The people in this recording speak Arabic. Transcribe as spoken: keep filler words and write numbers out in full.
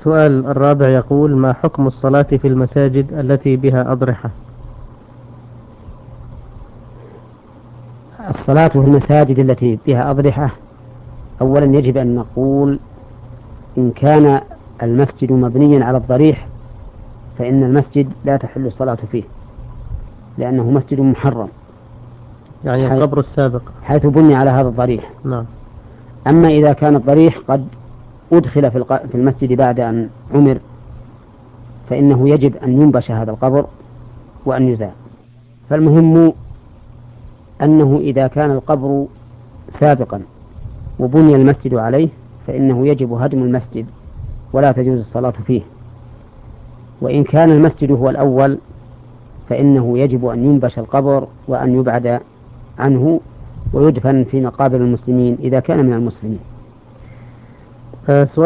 السؤال الرابع يقول: ما حكم الصلاة في المساجد التي بها أضرحة؟ الصلاة في المساجد التي فيها أضرحة، أولا يجب أن نقول إن كان المسجد مبنيا على الضريح فإن المسجد لا تحل الصلاة فيه، لأنه مسجد محرم، يعني حيث, القبر السابق. حيث بني على هذا الضريح. نعم. أما إذا كان الضريح قد أدخل في, في المسجد بعد أن عمر فإنه يجب أن ينبش هذا القبر وأن يزال. فالمهم أنه إذا كان القبر سابقا وبني المسجد عليه فإنه يجب هدم المسجد ولا تجوز الصلاة فيه. وإن كان المسجد هو الأول فإنه يجب أن ينبش القبر وأن يبعد عنه ويدفن في مقابر المسلمين إذا كان من المسلمين. آه